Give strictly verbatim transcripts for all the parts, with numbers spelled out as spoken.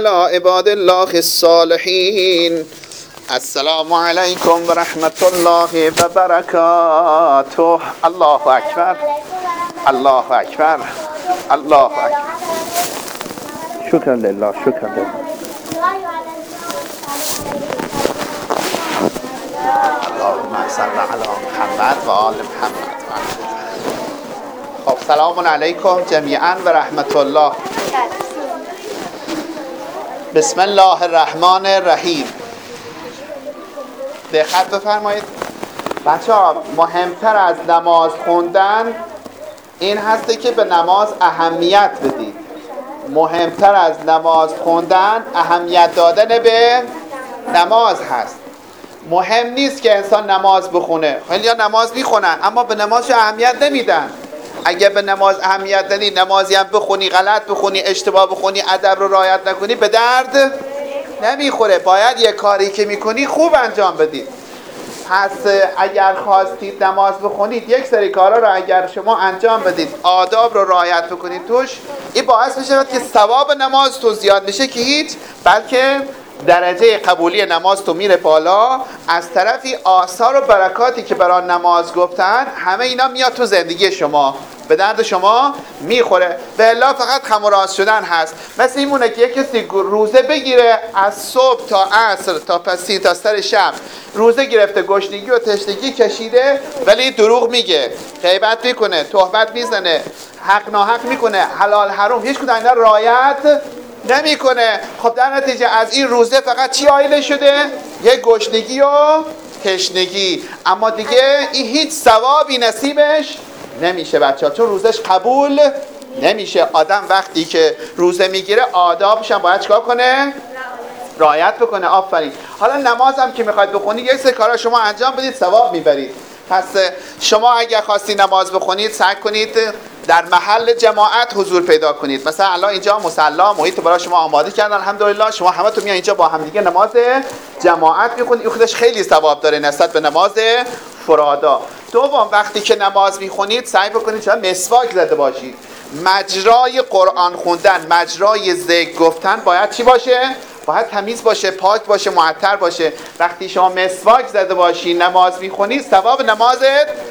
على عباد الله الصالحين. السلام علیکم و رحمت الله و برکاته. الله اکبر، الله اکبر، الله اکبر. شکر لله، شکر لله. اللهم صل علی محمد و آل محمد. خب سلام علیکم جمیعا و رحمت الله. بسم الله الرحمن الرحیم. دقت بفرمایید بچه ها، مهمتر از نماز خوندن این هسته که به نماز اهمیت بدید. مهمتر از نماز خوندن اهمیت دادن به نماز هست. مهم نیست که انسان نماز بخونه. خیلی ها نماز میخونن اما به نمازش اهمیت نمیدن. اگه به نماز اهمیت دادی، نمازی هم بخونی، غلط بخونی، اشتباه بخونی، ادب رو رعایت نکنی، به درد نمیخوره. باید یه کاری که میکنی خوب انجام بدید. پس اگر خواستید نماز بخونید، یک سری کارا رو اگر شما انجام بدید، آداب رو رعایت بکنید توش، این باعث میشه که ثواب نماز تو زیاد بشه که هیچ، بلکه درجه قبولی نماز تو میره بالا. از طرفی آثار و برکاتی که برای نماز گفتن همه اینا میاد تو زندگی شما، به درد شما میخوره. به الا فقط خم و راست شدن هست. مثل این مونه که یک کسی روزه بگیره از صبح تا عصر تا پسی تا سر شب، روزه گرفته، گشنگی و تشنگی کشیده، ولی دروغ میگه، غیبت میکنه، تهمت میزنه، حق ناحق میکنه، حلال حرام هیچ کدوم اینا رعایت نمیکنه. خب در نتیجه از این روزه فقط چی آیله شده؟ یک گشنگی و تشنگی، اما دیگه این هیچ ثوابی نصیبش نمیشه بچه ها، چون روزش قبول نمیشه. آدم وقتی که روزه میگیره آدابش هم باید چکار کنه؟ رعایت بکنه. آفرین. حالا نماز هم که میخواید بخونید یک سری کارا شما انجام بدید، ثواب میبرید. پس شما اگر خواستی نماز بخونید سعی کنید در محل جماعت حضور پیدا کنید. مثلا الان اینجا مصلا محیط برای شما آماده کردن، الحمدلله شما همه تو میان اینجا با هم دیگه نماز جماعت میخونید. این خودش خیلی ثواب داره نسبت به نماز فرادا. دوم، وقتی که نماز میخونید سعی بکنید شما مسواک زده باشید. مجرای قرآن خوندن، مجرای ذکر گفتن باید چی باشه؟ باید تمیز باشه، پاک باشه، معطر باشه. وقتی شما مسواک زده باشی نماز میخونید، ثواب نمازت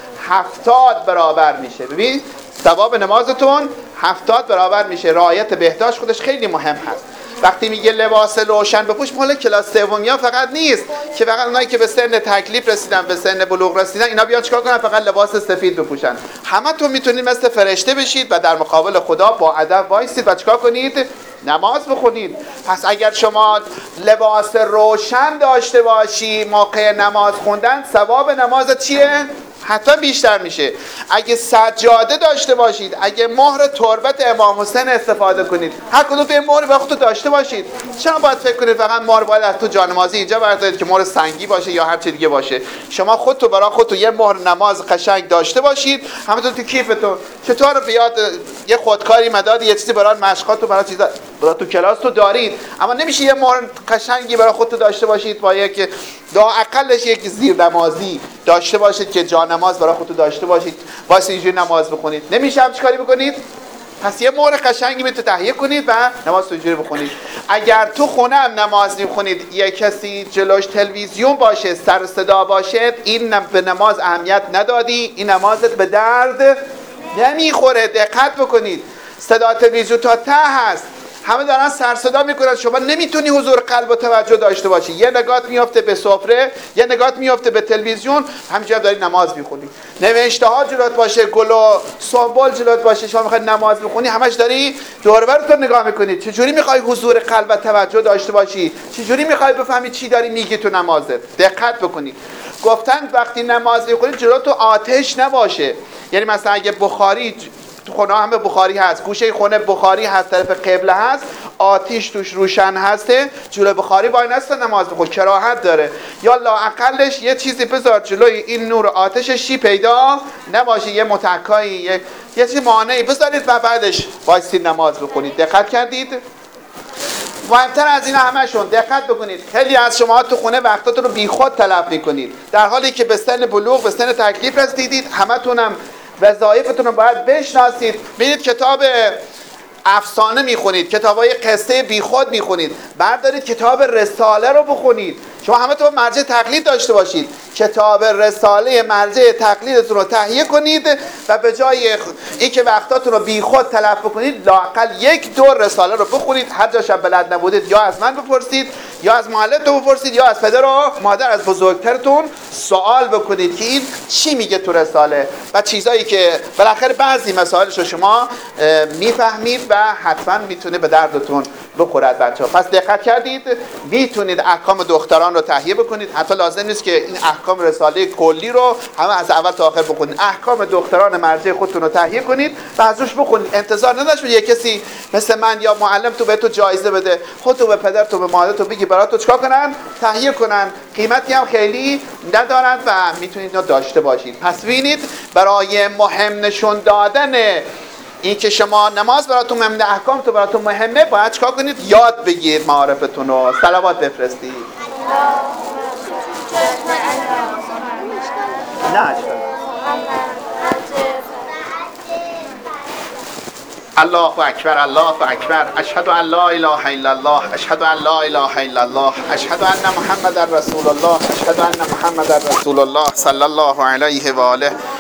هفتاد برابر میشه. ببین ثواب نمازتون هفتاد برابر میشه. رعایت بهداشت خودش خیلی مهم هست. وقتی میگه لباس روشن بپوش، مال کلاس سومیا فقط نیست که فقط اونایی که به سن تکلیف رسیدن، به سن بلوغ رسیدن، اینا بیان چیکار کنن؟ فقط لباس سفید بپوشن. همه تو میتونید مثل فرشته بشید و در مقابل خدا با ادب وایسید و چیکار کنید؟ نماز بخونید. پس اگر شما لباس روشن داشته باشی موقع نماز خوندن، ثواب نمازت چیه؟ حتی بیشتر میشه. اگه سجاده داشته باشید، اگه مهر تربت امام حسین استفاده کنید، هر کدوم به مهر به خودتون داشته باشید. چرا باید فکر کنید فقط مهر باید از تو جانمازی اینجا بردارید که مهر سنگی باشه یا هر چیز دیگه باشه؟ شما خودتو برای خودتون یه مهر نماز قشنگ داشته باشید، همتون تو کیفتون. چطور بیاد یه خودکاری مداد یه چیزی برای مشقات و برای چیزا برای تو کلاس تو دارید، اما نمیشه یه مهر قشنگی برای خودتون داشته باشید با یک لااقلش یک زیر نمازی داشته باشید که جان نماز برای خودتون داشته باشید، واسه اینجوری نماز بخونید. نمیشه هم چیکاری بکنید؟ پس یه مهر قشنگی میتونید تهیه کنید و نماز تو اینجوری بخونید. اگر تو خونه هم نماز میخونید، یه کسی جلوش تلویزیون باشه، سر صدا باشه، این به نماز اهمیت ندادی، این نمازت به درد نمیخوره. دقت بکنید، صدا تلویزیون تا ته هست، همه دارن سر صدا میکنن، شما نمیتونی حضور قلب و توجه داشته باشی. یه نگات میفته به سفره، یه نگات میفته به تلویزیون، همینجوری داری نماز میخونی. نوشته ها جلوت باشه، گل و سمبل جلوت باشه، شما میخوای نماز بخونی، همش داری دور و برت نگاه میکنی. چجوری میخوای حضور قلب و توجه داشته باشی؟ چجوری میخوای بفهمی چی داری میگی تو نمازت؟ دقت بکنید. گفتن وقتی نماز میخونی جلوت تو آتش نباشه. یعنی مثلا اگه بخاری تو خونه همه بخاری هست، گوشه خونه بخاری هست، طرف قبله هست، آتیش توش روشن هسته، جلوی بخاری وای نسته نماز بخون، کراهت داره. یا لااقلش یه چیزی بذار جلوی این نور آتششی پیدا نباشه، یه متکایی، یه یه چیز مانعی بذارید و بعدش وایسید نماز بخونید. دقت کردید؟ مهمتر از این همشون دقت بکنید. خیلی از شما تو خونه وقتاتون رو بیخود تلف میکنید، در حالی که به سن بلوغ، به سن تکلیف رسیدید. همتونم وظایفتون رو باید بشناسید. ببینید کتاب افسانه میخونید، کتابای قصه بیخود میخونید، بردارید کتاب رساله رو بخونید. شما همه تو مرجع تقلید داشته باشید. کتاب رساله مرجع تقلیدتون رو تهیه کنید و به جای این که وقتاتون رو بیخود تلف بکنید، لااقل یک دور رساله رو بخونید. هر جا شب بلد نبودید یا از من بپرسید، یا از معلمتون بپرسید، یا از پدر و مادر، از بزرگترتون سوال بکنید که این چی میگه تو رساله و چیزایی که بالاخره بعضی مسائلش رو شما میفهمید و حتما میتونه به دردتون بخورد. بچه‌ها پس دقت کردید، میتونید احکام دختران رو تهیه بکنید. حتی لازم نیست که این احکام رساله کلی رو همه از اول تا آخر بخونید. احکام دختران مرجع خودتون رو تهیه کنید و ازش بخونید. انتظار نداشته یه کسی مثل من یا معلم تو به تو جایزه بده، خودتو به پدر تو به مادر تو بگی برات تو چیکار کنن؟ تهیه کنن. قیمتی هم خیلی ندارن و میتونید اینو داشته باشید. پس ببینید، برای مهم نشون دادن این که شما نماز براتون مهمه، احکام تو براتون مهمه، باید چیکار کنید؟ یاد بگیرید معارفتون رو. صلوات بفرستید. نه الله اکبر، الله اکبر، اشهد ان لا اله الا الله، اشهد ان لا اله الا الله، اشهد ان محمد رسول الله، اشهد ان محمد رسول الله صلی الله علیه و آله